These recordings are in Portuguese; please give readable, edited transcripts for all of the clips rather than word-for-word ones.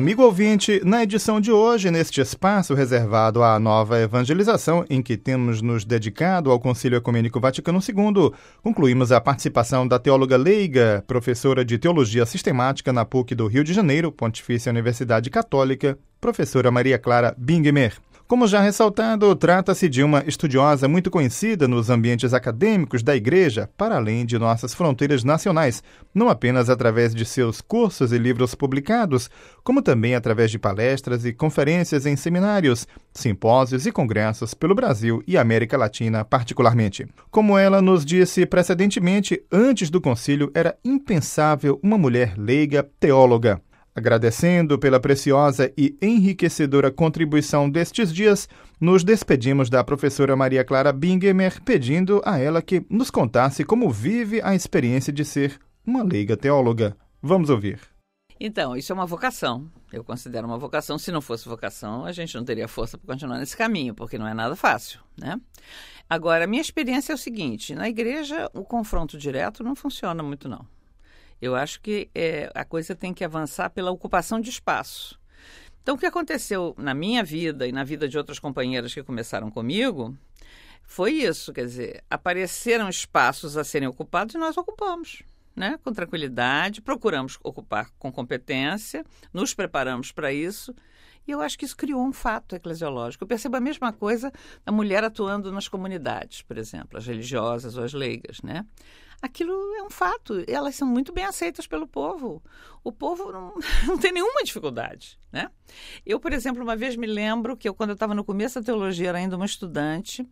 Amigo ouvinte, na edição de hoje, neste espaço reservado à nova evangelização, em que temos nos dedicado ao Concílio Ecumênico Vaticano II, concluímos a participação da teóloga leiga, professora de Teologia Sistemática na PUC do Rio de Janeiro, Pontifícia Universidade Católica, professora Maria Clara Bingmer. Como já ressaltado, trata-se de uma estudiosa muito conhecida nos ambientes acadêmicos da Igreja, para além de nossas fronteiras nacionais, não apenas através de seus cursos e livros publicados, como também através de palestras e conferências em seminários, simpósios e congressos pelo Brasil e América Latina particularmente. Como ela nos disse precedentemente, antes do concílio era impensável uma mulher leiga teóloga. Agradecendo pela preciosa e enriquecedora contribuição destes dias, nos despedimos da professora Maria Clara Bingmer, pedindo a ela que nos contasse como vive a experiência de ser uma leiga teóloga. Vamos ouvir. Então, isso é uma vocação. Eu considero uma vocação. Se não fosse vocação, a gente não teria força para continuar nesse caminho, porque não é nada fácil, né? Agora, a minha experiência é o seguinte, na igreja o confronto direto não funciona muito, não. Eu acho que a coisa tem que avançar pela ocupação de espaço. Então, o que aconteceu na minha vida e na vida de outras companheiras que começaram comigo foi isso, quer dizer, apareceram espaços a serem ocupados e nós ocupamos, né? Com tranquilidade, procuramos ocupar com competência, nos preparamos para isso. E eu acho que isso criou um fato eclesiológico. Eu percebo a mesma coisa da mulher atuando nas comunidades, por exemplo, as religiosas ou as leigas, né? Aquilo é um fato. Elas são muito bem aceitas pelo povo. O povo não tem nenhuma dificuldade, né? Eu, por exemplo, uma vez me lembro que quando eu estava no começo da teologia, era ainda uma estudante,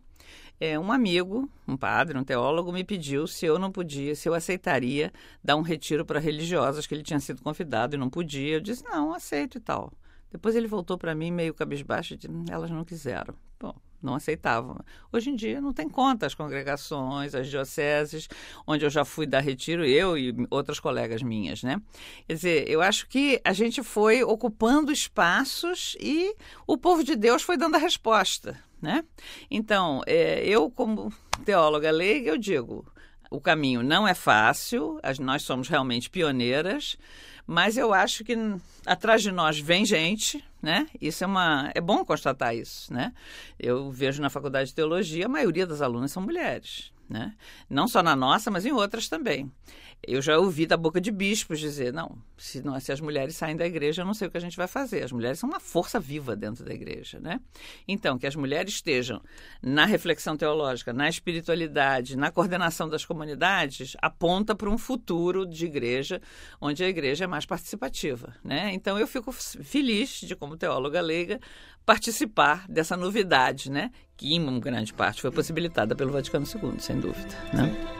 um amigo, um padre, um teólogo, me pediu se eu não podia, se eu aceitaria dar um retiro para religiosas, que ele tinha sido convidado e não podia. Eu disse, não, aceito e tal. Depois ele voltou para mim meio cabisbaixo e disse, elas não quiseram. Bom, não aceitavam. Hoje em dia não tem conta as congregações, as dioceses, onde eu já fui dar retiro, eu e outras colegas minhas, né? Quer dizer, eu acho que a gente foi ocupando espaços e o povo de Deus foi dando a resposta, né? Então, eu como teóloga leiga, eu digo, o caminho não é fácil, nós somos realmente pioneiras, mas eu acho que atrás de nós vem gente, né? Isso é bom constatar isso, né? Eu vejo na faculdade de teologia, a maioria das alunas são mulheres, né? Não só na nossa, mas em outras também. Eu já ouvi da boca de bispos dizer, se as mulheres saem da igreja, eu não sei o que a gente vai fazer. As mulheres são uma força viva dentro da igreja, né? Então, que as mulheres estejam na reflexão teológica, na espiritualidade, na coordenação das comunidades, aponta para um futuro de igreja, onde a igreja é mais participativa, né? Então, eu fico feliz de, como teóloga leiga, participar dessa novidade, né? Que, em grande parte, foi possibilitada pelo Vaticano II, sem dúvida, né?